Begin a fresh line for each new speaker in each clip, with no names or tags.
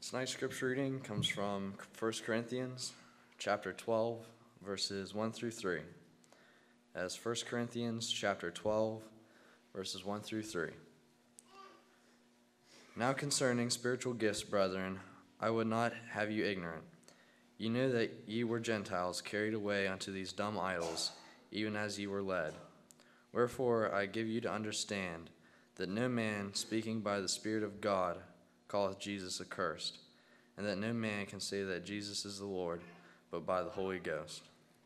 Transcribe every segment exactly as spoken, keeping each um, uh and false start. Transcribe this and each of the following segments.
Tonight's scripture reading comes from First Corinthians chapter twelve, verses one through three. As First Corinthians chapter twelve, verses one through three. Now concerning spiritual gifts, brethren, I would not have you ignorant. You know that ye were Gentiles, carried away unto these dumb idols, even as ye were led. Wherefore I give you to understand that no man speaking by the Spirit of God calleth Jesus accursed, and that no man can say that Jesus is the Lord, but by the Holy Ghost.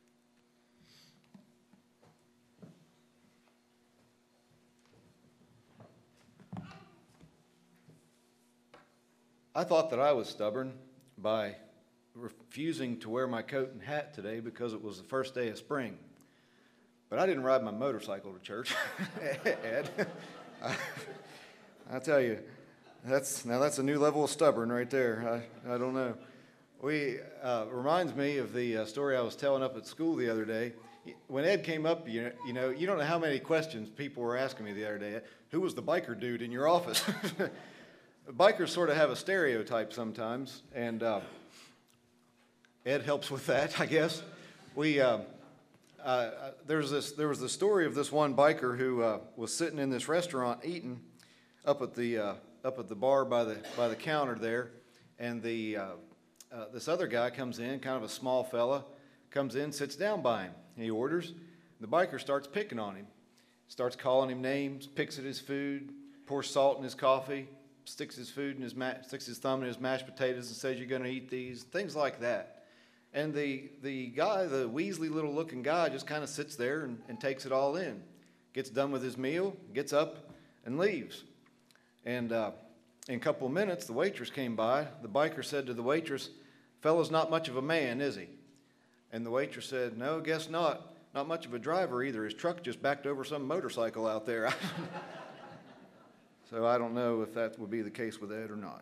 I thought that I was stubborn by refusing to wear my coat and hat today because it was the first day of spring. But I didn't ride my motorcycle to church, Ed. I, I tell you, that's now that's a new level of stubborn right there. I, I don't know. We uh, reminds me of the uh, story I was telling up at school the other day. When Ed came up, you, you know, you don't know how many questions people were asking me the other day. Who was the biker dude in your office? Bikers sort of have a stereotype sometimes, and uh, Ed helps with that, I guess. We uh, uh, there's this there was the story of this one biker who uh, was sitting in this restaurant eating up at the uh, up at the bar by the by the counter there, and the uh, uh, this other guy comes in, kind of a small fella, comes in, sits down by him, and he orders. The biker starts picking on him, starts calling him names, picks at his food, pours salt in his coffee, sticks his food in his ma- sticks his thumb in his mashed potatoes and says, "You're going to eat these," things like that. And the the guy, the Weasley little looking guy, just kind of sits there and, and takes it all in. Gets done with his meal, gets up and leaves. And uh, in a couple of minutes, the waitress came by. The biker said to the waitress, "Fellow's not much of a man, is he?" And the waitress said, "No, guess not. Not much of a driver either. His truck just backed over some motorcycle out there." So I don't know if that would be the case with Ed or not.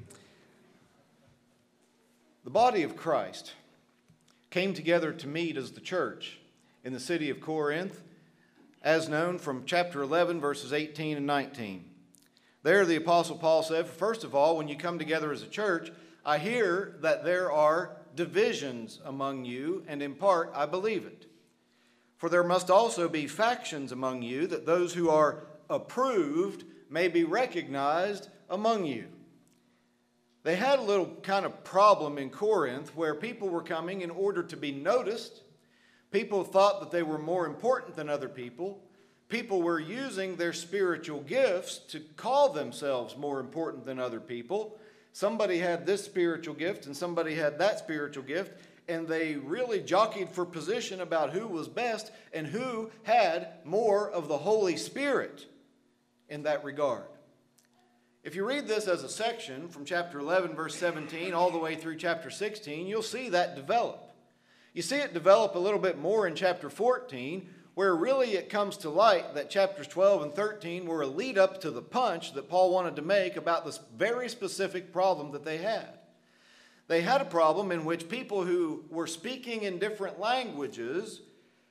The body of Christ came together to meet as the church in the city of Corinth, as known from chapter eleven, verses eighteen and nineteen. There the Apostle Paul said, first of all, when you come together as a church, I hear that there are divisions among you, and in part I believe it. For there must also be factions among you, that those who are approved may be recognized among you. They had a little kind of problem in Corinth where people were coming in order to be noticed. People thought that they were more important than other people. People were using their spiritual gifts to call themselves more important than other people. Somebody had this spiritual gift and somebody had that spiritual gift, and they really jockeyed for position about who was best and who had more of the Holy Spirit in that regard. If you read this as a section from chapter eleven, verse seventeen, all the way through chapter sixteen, you'll see that develop. You see it develop a little bit more in chapter fourteen, where really it comes to light that chapters twelve and thirteen were a lead up to the punch that Paul wanted to make about this very specific problem that they had. They had a problem in which people who were speaking in different languages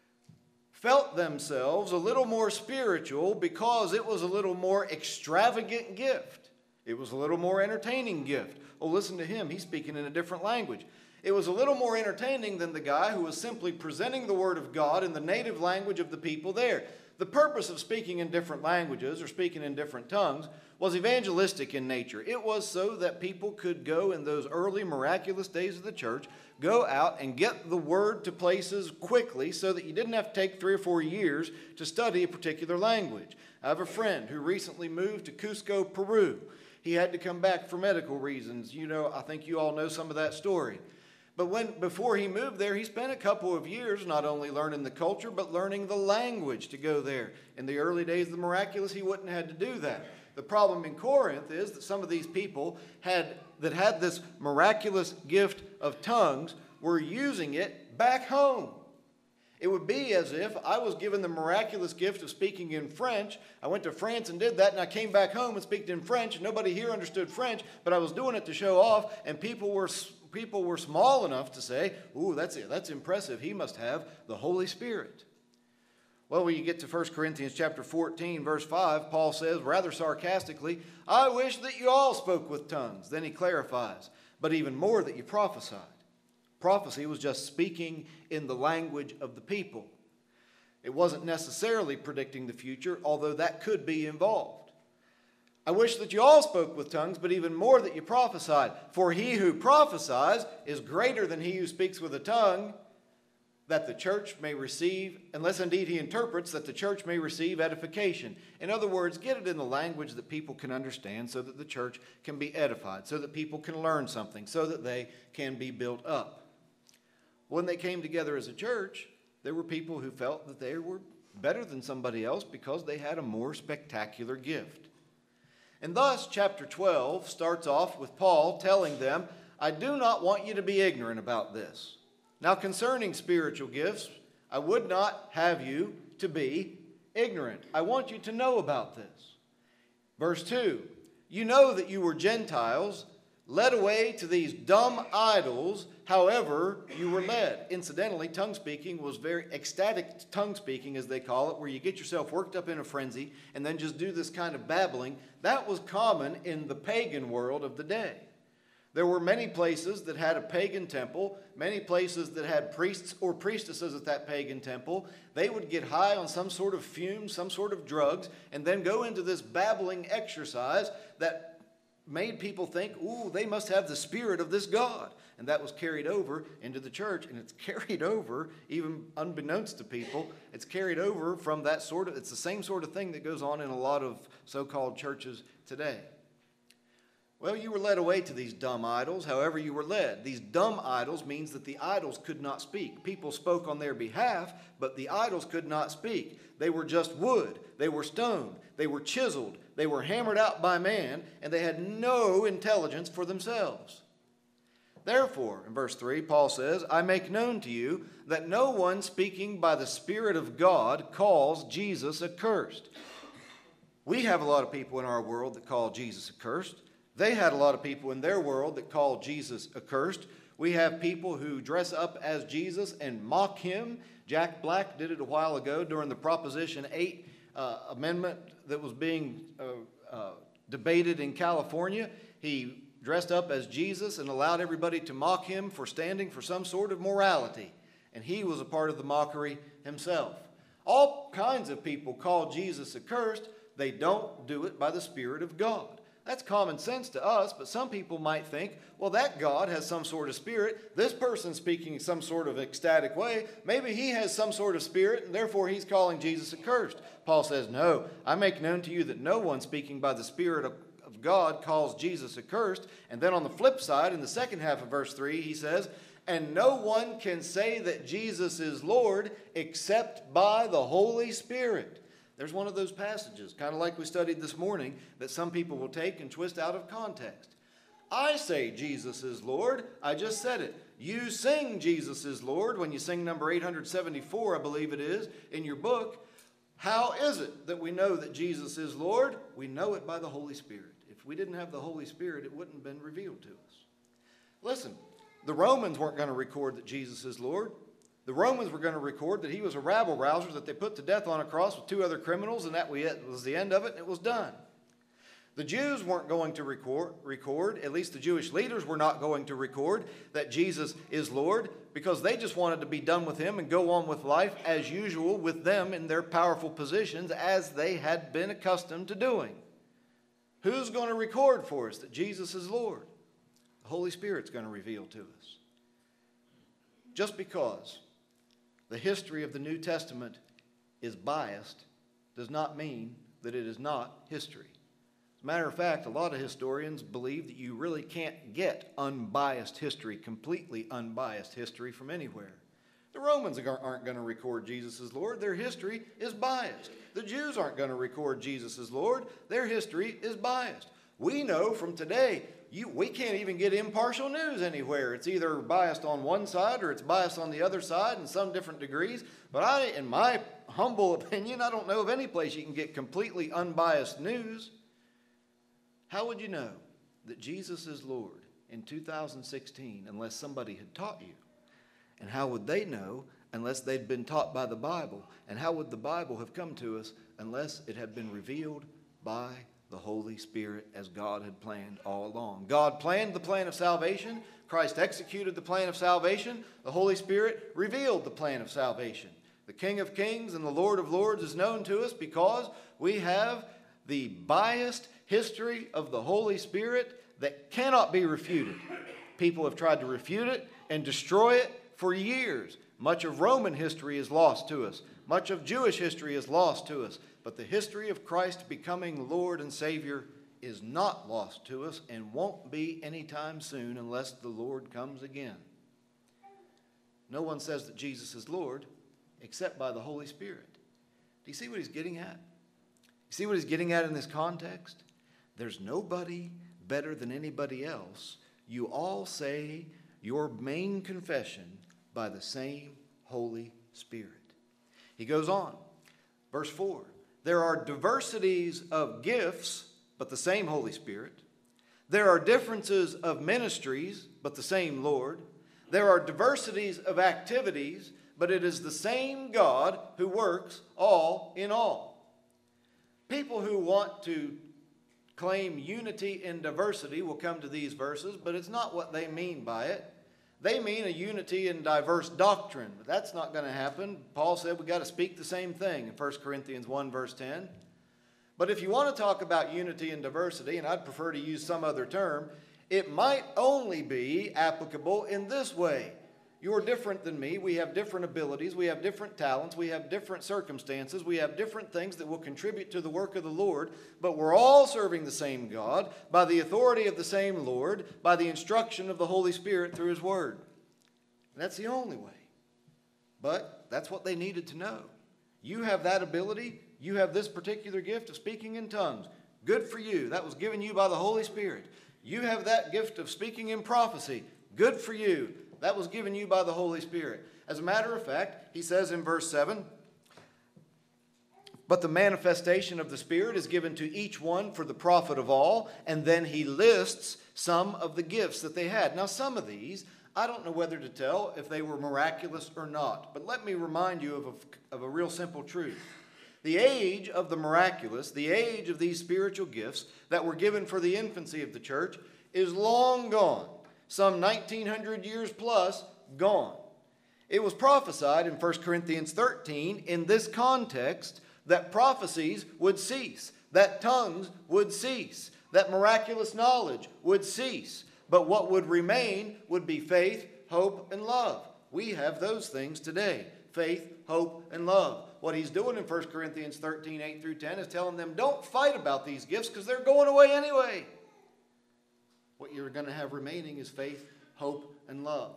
felt themselves a little more spiritual because it was a little more extravagant gift. It was a little more entertaining gift. Oh, listen to him. He's speaking in a different language. It was a little more entertaining than the guy who was simply presenting the Word of God in the native language of the people there. The purpose of speaking in different languages or speaking in different tongues was evangelistic in nature. It was so that people could go in those early miraculous days of the church, go out and get the Word to places quickly so that you didn't have to take three or four years to study a particular language. I have a friend who recently moved to Cusco, Peru. He had to come back for medical reasons. You know, I think you all know some of that story. But when before he moved there, he spent a couple of years not only learning the culture, but learning the language to go there. In the early days of the miraculous, he wouldn't have had to do that. The problem in Corinth is that some of these people had that had this miraculous gift of tongues were using it back home. It would be as if I was given the miraculous gift of speaking in French. I went to France and did that, and I came back home and spoke in French, and nobody here understood French, but I was doing it to show off, and people were people were small enough to say, "Ooh, that's it. That's impressive. He must have the Holy Spirit." Well, when you get to First Corinthians chapter fourteen, verse five, Paul says, rather sarcastically, I wish that you all spoke with tongues. Then he clarifies, but even more that you prophesied. Prophecy was just speaking in the language of the people. It wasn't necessarily predicting the future, although that could be involved. I wish that you all spoke with tongues, but even more that you prophesied. For he who prophesies is greater than he who speaks with a tongue, that the church may receive, unless indeed he interprets, that the church may receive edification. In other words, get it in the language that people can understand so that the church can be edified, so that people can learn something, so that they can be built up. When they came together as a church, there were people who felt that they were better than somebody else because they had a more spectacular gift. And thus, chapter twelve starts off with Paul telling them, I do not want you to be ignorant about this. Now, concerning spiritual gifts, I would not have you to be ignorant. I want you to know about this. Verse two, you know that you were Gentiles, led away to these dumb idols, however you were led. Incidentally, tongue speaking was very ecstatic tongue speaking, as they call it, where you get yourself worked up in a frenzy and then just do this kind of babbling. That was common in the pagan world of the day. There were many places that had a pagan temple, many places that had priests or priestesses at that pagan temple. They would get high on some sort of fumes, some sort of drugs, and then go into this babbling exercise that made people think, ooh, they must have the spirit of this God. And that was carried over into the church, and it's carried over, even unbeknownst to people, it's carried over from that sort of, it's the same sort of thing that goes on in a lot of so-called churches today. Well, you were led away to these dumb idols, however you were led. These dumb idols means that the idols could not speak. People spoke on their behalf, but the idols could not speak. They were just wood. They were stone. They were chiseled. They were hammered out by man, and they had no intelligence for themselves. Therefore, in verse three, Paul says, I make known to you that no one speaking by the Spirit of God calls Jesus accursed. We have a lot of people in our world that call Jesus accursed. They had a lot of people in their world that called Jesus accursed. We have people who dress up as Jesus and mock him. Jack Black did it a while ago during the Proposition eight uh, amendment that was being uh, uh, debated in California. He dressed up as Jesus and allowed everybody to mock him for standing for some sort of morality. And he was a part of the mockery himself. All kinds of people call Jesus accursed. They don't do it by the Spirit of God. That's common sense to us, but some people might think, well, that God has some sort of spirit. This person's speaking in some sort of ecstatic way. Maybe he has some sort of spirit, and therefore he's calling Jesus accursed. Paul says, no, I make known to you that no one speaking by the Spirit of, of God calls Jesus accursed. And then on the flip side, in the second half of verse three, he says, and no one can say that Jesus is Lord except by the Holy Spirit. There's one of those passages, kind of like we studied this morning, that some people will take and twist out of context. I say Jesus is Lord. I just said it. You sing Jesus is Lord when you sing number eight hundred seventy-four, I believe it is, in your book. How is it that we know that Jesus is Lord? We know it by the Holy Spirit. If we didn't have the Holy Spirit, it wouldn't have been revealed to us. Listen, the Romans weren't going to record that Jesus is Lord. The Romans were going to record that he was a rabble-rouser that they put to death on a cross with two other criminals, and that was the end of it, and it was done. The Jews weren't going to record, record, at least the Jewish leaders were not going to record that Jesus is Lord, because they just wanted to be done with him and go on with life as usual with them in their powerful positions as they had been accustomed to doing. Who's going to record for us that Jesus is Lord? The Holy Spirit's going to reveal to us. Just because the history of the New Testament is biased does not mean that it is not history. As a matter of fact, a lot of historians believe that you really can't get unbiased history, completely unbiased history from anywhere. The Romans aren't going to record Jesus as Lord. Their history is biased. The Jews aren't going to record Jesus as Lord. Their history is biased. We know from today, You, we can't even get impartial news anywhere. It's either biased on one side or it's biased on the other side in some different degrees. But I, in my humble opinion, I don't know of any place you can get completely unbiased news. How would you know that Jesus is Lord in two thousand sixteen unless somebody had taught you? And how would they know unless they'd been taught by the Bible. And how would the Bible have come to us unless it had been revealed by the Holy Spirit as God had planned all along? God planned the plan of salvation. Christ executed the plan of salvation. The Holy Spirit revealed the plan of salvation. The King of Kings and the Lord of Lords is known to us because we have the biased history of the Holy Spirit that cannot be refuted. People have tried to refute it and destroy it for years. Much of Roman history is lost to us. Much of Jewish history is lost to us. But the history of Christ becoming Lord and Savior is not lost to us and won't be anytime soon unless the Lord comes again. No one says that Jesus is Lord except by the Holy Spirit. Do you see what he's getting at? You see what he's getting at in this context? There's nobody better than anybody else. You all say your main confession by the same Holy Spirit. He goes on, verse four. There are diversities of gifts, but the same Holy Spirit. There are differences of ministries, but the same Lord. There are diversities of activities, but it is the same God who works all in all. People who want to claim unity in diversity will come to these verses, but it's not what they mean by it. They mean a unity in diverse doctrine. But that's not going to happen. Paul said we've got to speak the same thing in First Corinthians one, verse ten. But if you want to talk about unity and diversity, and I'd prefer to use some other term, it might only be applicable in this way. You're different than me. We have different abilities. We have different talents. We have different circumstances. We have different things that will contribute to the work of the Lord. But we're all serving the same God by the authority of the same Lord, by the instruction of the Holy Spirit through His Word. And that's the only way. But that's what they needed to know. You have that ability. You have this particular gift of speaking in tongues. Good for you. That was given you by the Holy Spirit. You have that gift of speaking in prophecy. Good for you. That was given you by the Holy Spirit. As a matter of fact, he says in verse seven, but the manifestation of the Spirit is given to each one for the profit of all. And then he lists some of the gifts that they had. Now, some of these, I don't know whether to tell if they were miraculous or not. But let me remind you of a, of a real simple truth. The age of the miraculous, the age of these spiritual gifts that were given for the infancy of the church is long gone. Some nineteen hundred years plus gone. It was prophesied in First Corinthians thirteen in this context that prophecies would cease, that tongues would cease, that miraculous knowledge would cease. But what would remain would be faith, hope, and love. We have those things today. Faith, hope, and love. What he's doing in First Corinthians thirteen, eight through ten is telling them, don't fight about these gifts because they're going away anyway. What you're going to have remaining is faith, hope, and love.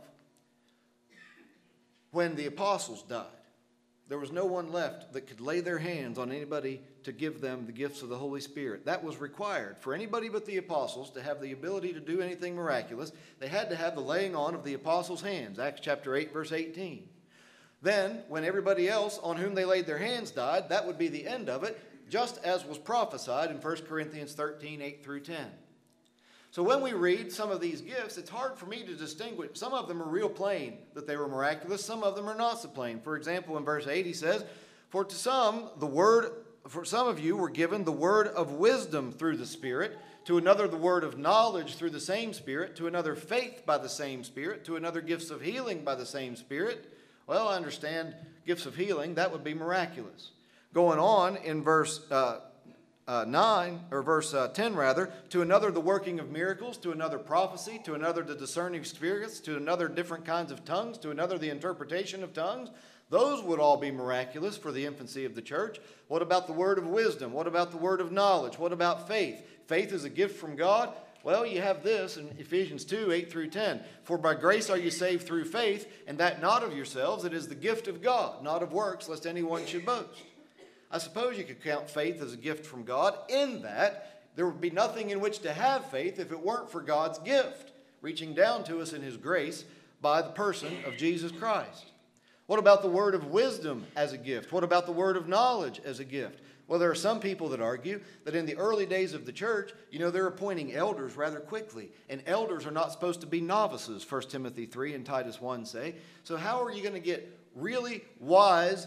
When the apostles died, there was no one left that could lay their hands on anybody to give them the gifts of the Holy Spirit. That was required for anybody but the apostles to have the ability to do anything miraculous. They had to have the laying on of the apostles' hands, Acts chapter eight, verse eighteen. Then, when everybody else on whom they laid their hands died, that would be the end of it, just as was prophesied in First Corinthians thirteen, eight through ten. So when we read some of these gifts, it's hard for me to distinguish. Some of them are real plain that they were miraculous. Some of them are not so plain. For example, in verse eight, he says, For to some, the word, for some of you were given the word of wisdom through the Spirit, to another the word of knowledge through the same Spirit, to another faith by the same Spirit, to another gifts of healing by the same Spirit. Well, I understand gifts of healing. That would be miraculous. Going on in verse uh, Uh, nine, or verse uh, ten rather, to another the working of miracles, to another prophecy, to another the discerning spirits, to another different kinds of tongues, to another the interpretation of tongues. Those would all be miraculous for the infancy of the church. What about the word of wisdom? What about the word of knowledge? What about faith? Faith is a gift from God. Well, you have this in Ephesians two, eight through ten. For by grace are you saved through faith, and that not of yourselves, it is the gift of God, not of works, lest anyone should boast. I suppose you could count faith as a gift from God in that there would be nothing in which to have faith if it weren't for God's gift, reaching down to us in His grace by the person of Jesus Christ. What about the word of wisdom as a gift? What about the word of knowledge as a gift? Well, there are some people that argue that in the early days of the church, you know, they're appointing elders rather quickly. And elders are not supposed to be novices, First Timothy three and Titus one say. So how are you going to get really wise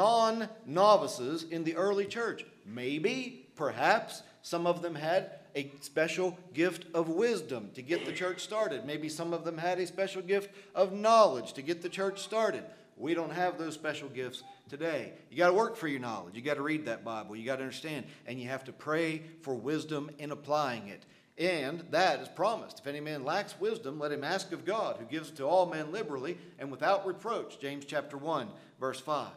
non-novices in the early church. Maybe, perhaps, some of them had a special gift of wisdom to get the church started. Maybe some of them had a special gift of knowledge to get the church started. We don't have those special gifts today. You got to work for your knowledge. You got to read that Bible. You got to understand. And you have to pray for wisdom in applying it. And that is promised. If any man lacks wisdom, let him ask of God, who gives to all men liberally and without reproach. James chapter one, verse five.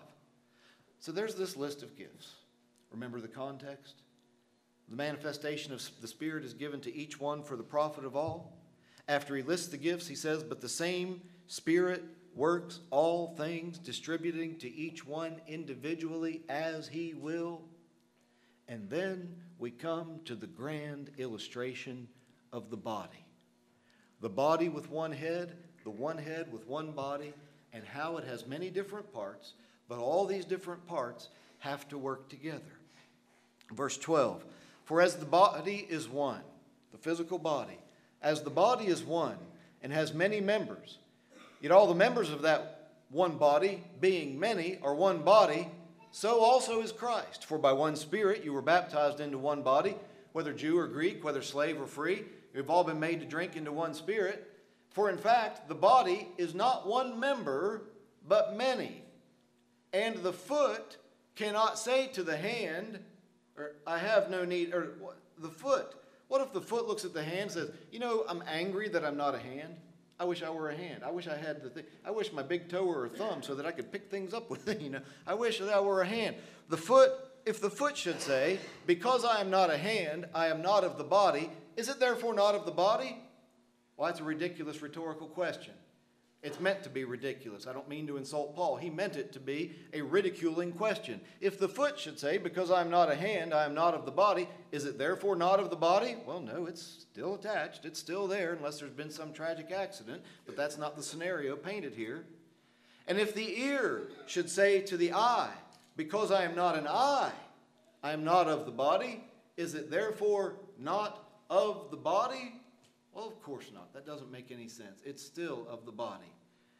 So there's this list of gifts. Remember the context? The manifestation of the Spirit is given to each one for the profit of all. After he lists the gifts, he says, but the same Spirit works all things, distributing to each one individually as he will. And then we come to the grand illustration of the body. The body with one head, the one head with one body, and how it has many different parts, but all these different parts have to work together. Verse twelve, for as the body is one, the physical body, as the body is one and has many members, yet all the members of that one body, being many, are one body, so also is Christ. For by one Spirit you were baptized into one body, whether Jew or Greek, whether slave or free. You've all been made to drink into one Spirit. For in fact, the body is not one member, but many. And the foot cannot say to the hand, or I have no need, or the foot. What if the foot looks at the hand and says, you know, I'm angry that I'm not a hand. I wish I were a hand. I wish I had the thing. I wish my big toe were a thumb so that I could pick things up with it. You know, I wish that I were a hand. The foot, if the foot should say, because I am not a hand, I am not of the body, is it therefore not of the body? Well, that's a ridiculous rhetorical question. It's meant to be ridiculous. I don't mean to insult Paul. He meant it to be a ridiculing question. If the foot should say, because I am not a hand, I am not of the body, is it therefore not of the body? Well, no, it's still attached. It's still there unless there's been some tragic accident, but that's not the scenario painted here. And if the ear should say to the eye, because I am not an eye, I am not of the body, is it therefore not of the body? Well, of course not. That doesn't make any sense. It's still of the body.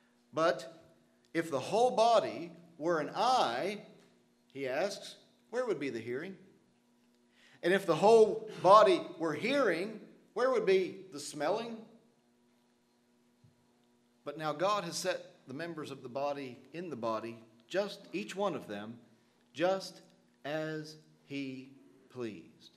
But if the whole body were an eye, he asks, where would be the hearing? And if the whole body were hearing, where would be the smelling? But now God has set the members of the body in the body, just each one of them, just as he pleased.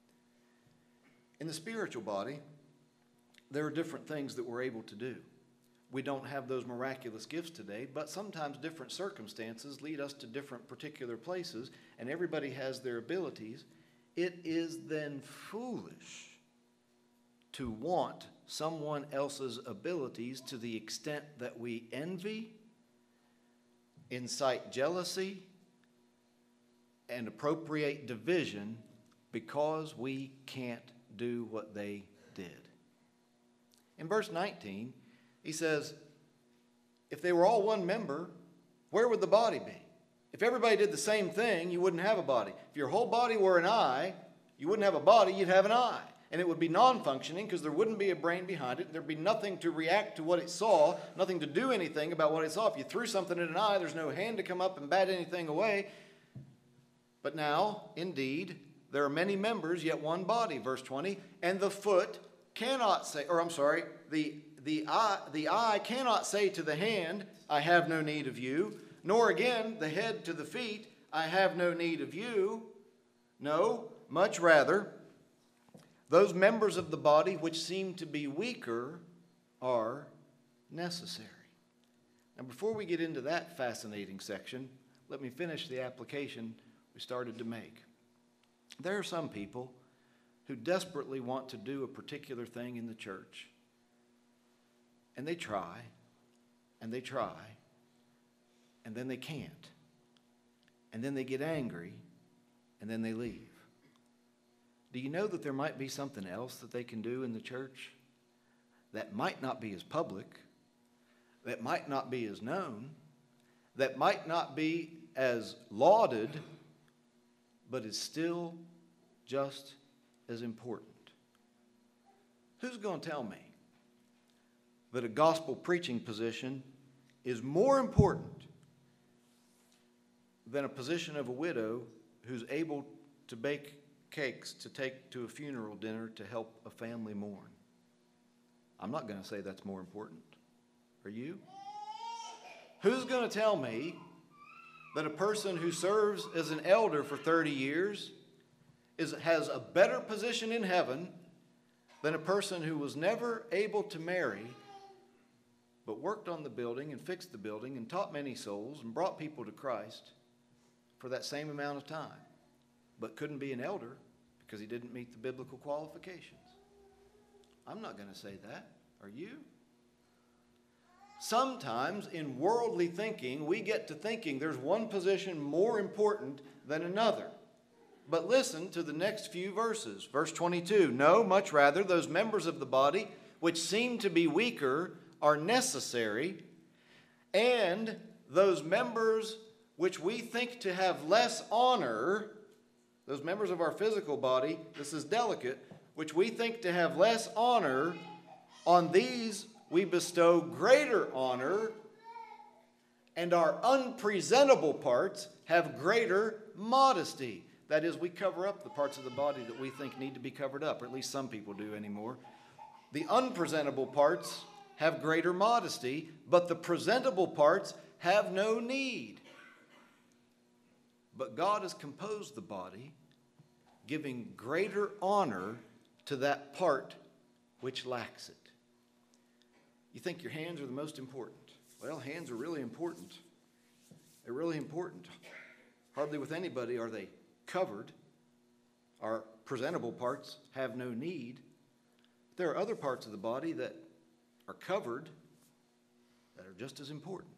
In the spiritual body, there are different things that we're able to do. We don't have those miraculous gifts today, but sometimes different circumstances lead us to different particular places, and everybody has their abilities. It is then foolish to want someone else's abilities to the extent that we envy, incite jealousy, and appropriate division because we can't do what they did. In verse nineteen, he says, if they were all one member, where would the body be? If everybody did the same thing, you wouldn't have a body. If your whole body were an eye, you wouldn't have a body, you'd have an eye. And it would be non-functioning because there wouldn't be a brain behind it. There'd be nothing to react to what it saw, nothing to do anything about what it saw. If you threw something in an eye, there's no hand to come up and bat anything away. But now, indeed, there are many members, yet one body. Verse twenty, and the foot cannot say, or I'm sorry, the, the, eye, the eye cannot say to the hand, I have no need of you, nor again the head to the feet, I have no need of you. No, much rather, those members of the body which seem to be weaker are necessary. Now, before we get into that fascinating section, let me finish the application we started to make. There are some people who desperately want to do a particular thing in the church. And they try, and they try, and then they can't. And then they get angry, and then they leave. Do you know that there might be something else that they can do in the church that might not be as public, that might not be as known, that might not be as lauded, but is still just as important? Who's going to tell me that a gospel preaching position is more important than a position of a widow who's able to bake cakes to take to a funeral dinner to help a family mourn. I'm not going to say that's more important. Are you? Who's going to tell me that a person who serves as an elder for thirty years is, has a better position in heaven than a person who was never able to marry but worked on the building and fixed the building and taught many souls and brought people to Christ for that same amount of time, but couldn't be an elder because he didn't meet the biblical qualifications? I'm not going to say that. Are you? Sometimes in worldly thinking, we get to thinking there's one position more important than another. But listen to the next few verses. Verse twenty-two, no, much rather, those members of the body which seem to be weaker are necessary, and those members which we think to have less honor, those members of our physical body, this is delicate, which we think to have less honor, on these we bestow greater honor, and our unpresentable parts have greater modesty. That is, we cover up the parts of the body that we think need to be covered up, or at least some people do anymore. The unpresentable parts have greater modesty, but the presentable parts have no need. But God has composed the body, giving greater honor to that part which lacks it. You think your hands are the most important? Well, hands are really important. They're really important. Hardly with anybody are they covered. Our presentable parts have no need. There are other parts of the body that are covered that are just as important.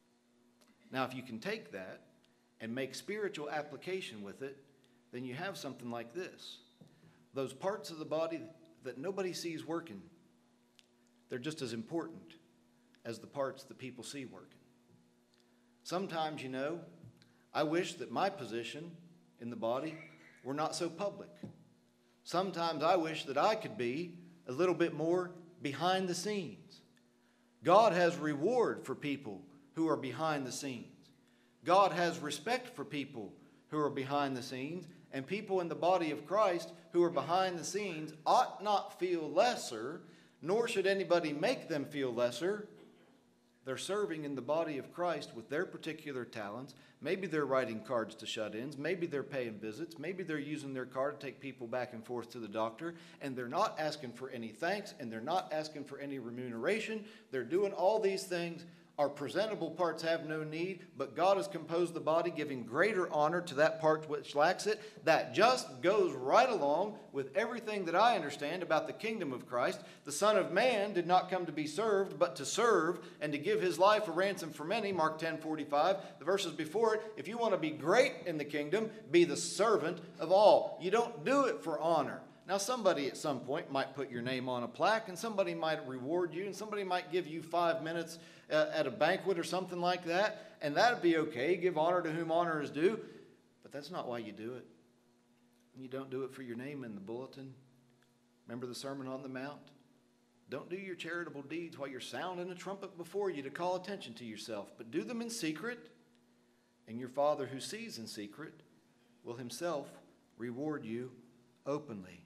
Now, if you can take that and make spiritual application with it, then you have something like this. Those parts of the body that nobody sees working, they're just as important as the parts that people see working. Sometimes, you know, I wish that my position in the body were not so public. Sometimes I wish that I could be a little bit more behind the scenes. God has reward for people who are behind the scenes. God has respect for people who are behind the scenes, and people in the body of Christ who are behind the scenes ought not feel lesser, nor should anybody make them feel lesser. They're serving in the body of Christ with their particular talents. Maybe they're writing cards to shut-ins. Maybe they're paying visits. Maybe they're using their car to take people back and forth to the doctor. And they're not asking for any thanks, and they're not asking for any remuneration. They're doing all these things. Our presentable parts have no need, but God has composed the body, giving greater honor to that part which lacks it. That just goes right along with everything that I understand about the kingdom of Christ. The Son of Man did not come to be served, but to serve and to give his life a ransom for many. Mark ten forty-five, the verses before it. If you want to be great in the kingdom, be the servant of all. You don't do it for honor. Now, somebody at some point might put your name on a plaque, and somebody might reward you, and somebody might give you five minutes uh, at a banquet or something like that, and that'd be okay. Give honor to whom honor is due. But that's not why you do it. You don't do it for your name in the bulletin. Remember the Sermon on the Mount? Don't do your charitable deeds while you're sounding a trumpet before you to call attention to yourself, but do them in secret, and your Father who sees in secret will himself reward you openly.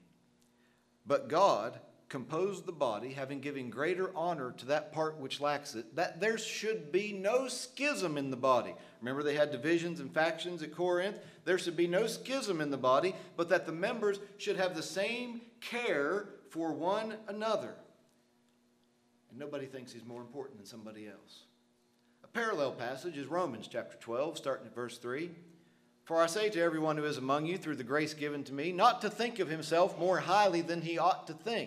But God composed the body, having given greater honor to that part which lacks it, that there should be no schism in the body. Remember, they had divisions and factions at Corinth? There should be no schism in the body, but that the members should have the same care for one another. And nobody thinks he's more important than somebody else. A parallel passage is Romans chapter twelve, starting at verse three. For I say to everyone who is among you, through the grace given to me, not to think of himself more highly than he ought to think.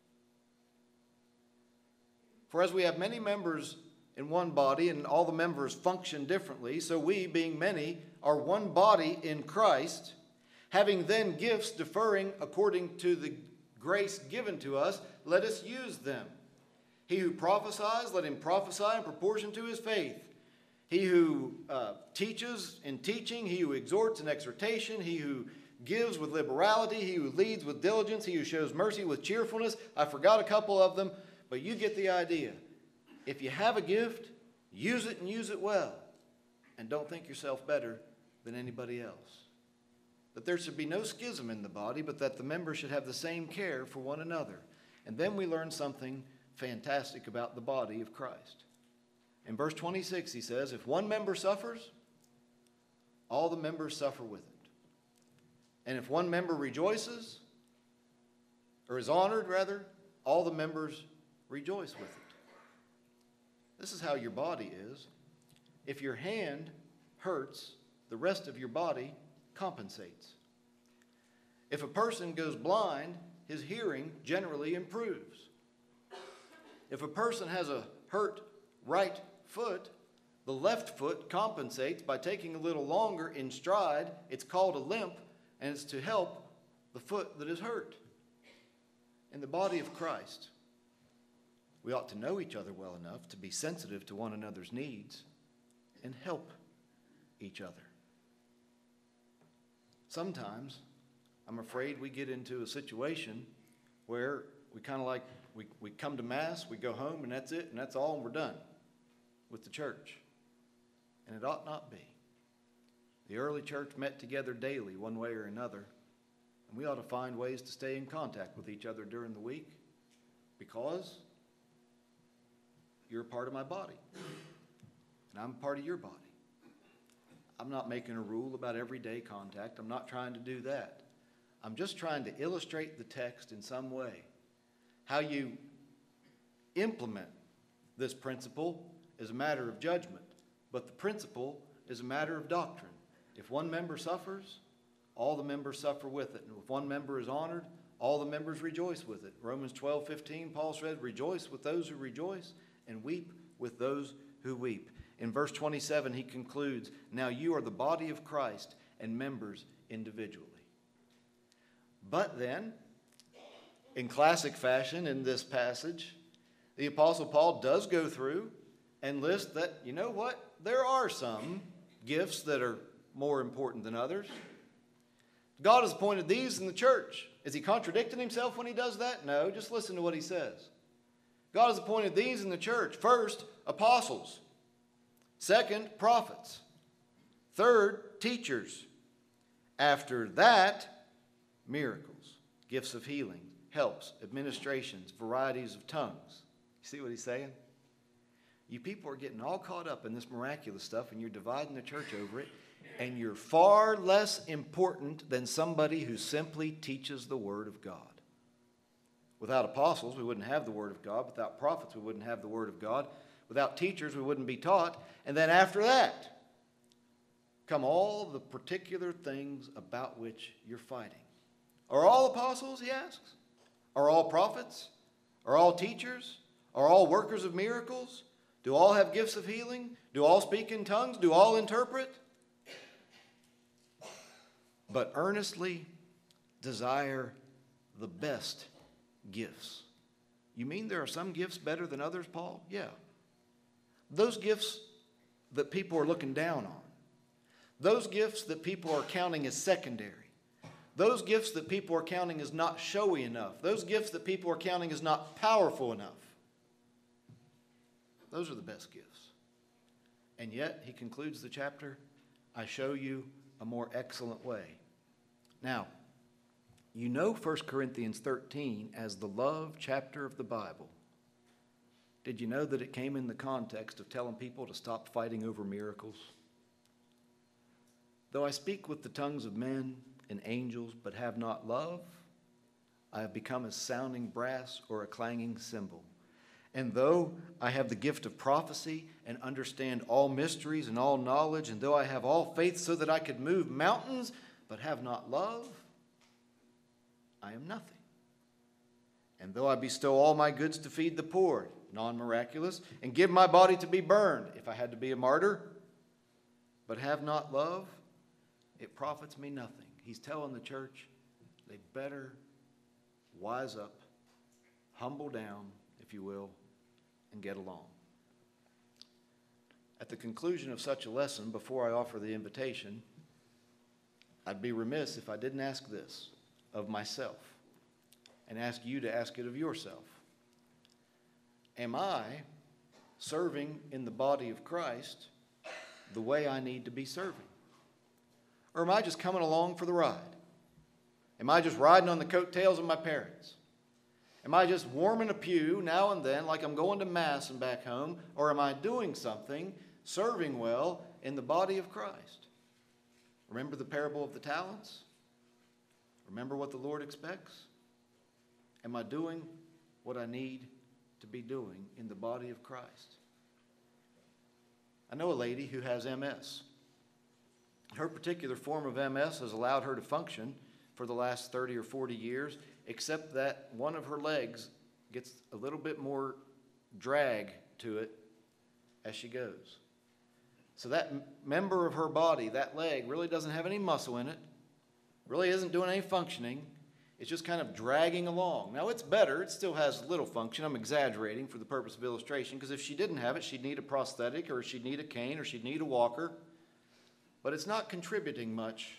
For as we have many members in one body, and all the members function differently, so we, being many, are one body in Christ, having then gifts differing according to the grace given to us, let us use them. He who prophesies, let him prophesy in proportion to his faith. He who uh, teaches in teaching, he who exhorts in exhortation, he who gives with liberality, he who leads with diligence, he who shows mercy with cheerfulness. I forgot a couple of them, but you get the idea. If you have a gift, use it and use it well. And don't think yourself better than anybody else. That there should be no schism in the body, but that the members should have the same care for one another. And then we learn something fantastic about the body of Christ. In verse twenty-six, he says, if one member suffers, all the members suffer with it. And if one member rejoices, or is honored, rather, all the members rejoice with it. This is how your body is. If your hand hurts, the rest of your body compensates. If a person goes blind, his hearing generally improves. If a person has a hurt right foot, the left foot compensates by taking a little longer in stride. It's called a limp, and it's to help the foot that is hurt. In the body of Christ, we ought to know each other well enough to be sensitive to one another's needs and help each other. Sometimes, I'm afraid we get into a situation where we kind of like, we, we come to Mass, we go home, and that's it, and that's all, and we're done with the church. And it ought not be. The early church met together daily, one way or another, and we ought to find ways to stay in contact with each other during the week because you're a part of my body, and I'm part of your body. I'm not making a rule about everyday contact. I'm not trying to do that. I'm just trying to illustrate the text in some way. How you implement this principle is a matter of judgment, but the principle is a matter of doctrine. If one member suffers, all the members suffer with it. And if one member is honored, all the members rejoice with it. Romans twelve fifteen, Paul said, rejoice with those who rejoice and weep with those who weep. In verse twenty-seven, he concludes, now you are the body of Christ and members individually. But then, in classic fashion in this passage, the Apostle Paul does go through and list that, you know what, there are some gifts that are more important than others. God has appointed these in the church. Is he contradicting himself when he does that? No, just listen to what he says. God has appointed these in the church. First, apostles. Second, prophets. Third, teachers. After that, miracles, gifts of healing, helps, administrations, varieties of tongues. You see what he's saying? You people are getting all caught up in this miraculous stuff, and you're dividing the church over it, and you're far less important than somebody who simply teaches the Word of God. Without apostles, we wouldn't have the Word of God. Without prophets, we wouldn't have the Word of God. Without teachers, we wouldn't be taught. And then after that, come all the particular things about which you're fighting. Are all apostles, he asks? Are all prophets? Are all teachers? Are all workers of miracles? Do all have gifts of healing? Do all speak in tongues? Do all interpret? But earnestly desire the best gifts. You mean there are some gifts better than others, Paul? Yeah. Those gifts that people are looking down on. Those gifts that people are counting as secondary. Those gifts that people are counting as not showy enough. Those gifts that people are counting as not powerful enough. Those are the best gifts. And yet, he concludes the chapter, I show you a more excellent way. Now, you know First Corinthians thirteen as the love chapter of the Bible. Did you know that it came in the context of telling people to stop fighting over miracles? Though I speak with the tongues of men and angels, but have not love, I have become as sounding brass or a clanging cymbal. And though I have the gift of prophecy and understand all mysteries and all knowledge, and though I have all faith so that I could move mountains, but have not love, I am nothing. And though I bestow all my goods to feed the poor, non-miraculous, and give my body to be burned, if I had to be a martyr, but have not love, it profits me nothing. He's telling the church they better wise up, humble down, if you will, and get along. At the conclusion of such a lesson, before I offer the invitation, I'd be remiss if I didn't ask this of myself and ask you to ask it of yourself. Am I serving in the body of Christ the way I need to be serving? Or am I just coming along for the ride? Am I just riding on the coattails of my parents? Am I just warming a pew now and then like I'm going to Mass and back home? Or am I doing something, serving well in the body of Christ? Remember the parable of the talents? Remember what the Lord expects? Am I doing what I need to be doing in the body of Christ? I know a lady who has M S. Her particular form of M S has allowed her to function for the last thirty or forty years, except that one of her legs gets a little bit more drag to it as she goes. So that m- member of her body, that leg, really doesn't have any muscle in it, really isn't doing any functioning. It's just kind of dragging along. Now, it's better. It still has little function. I'm exaggerating for the purpose of illustration, because if she didn't have it, she'd need a prosthetic, or she'd need a cane, or she'd need a walker. But it's not contributing much.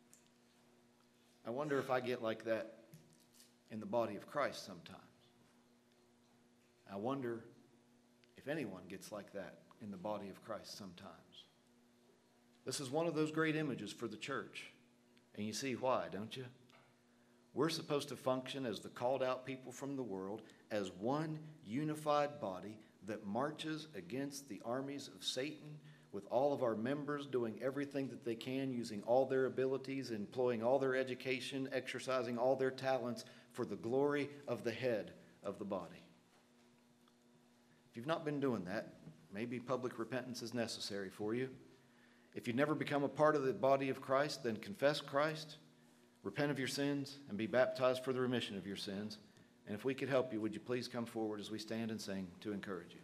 I wonder if I get like that in the body of Christ sometimes. I wonder if anyone gets like that in the body of Christ sometimes. This is one of those great images for the church. And you see why, don't you? We're supposed to function as the called out people from the world, as one unified body that marches against the armies of Satan, with all of our members doing everything that they can, using all their abilities, employing all their education, exercising all their talents for the glory of the head of the body. If you've not been doing that, maybe public repentance is necessary for you. If you've never become a part of the body of Christ, then confess Christ, repent of your sins, and be baptized for the remission of your sins. And if we could help you, would you please come forward as we stand and sing to encourage you?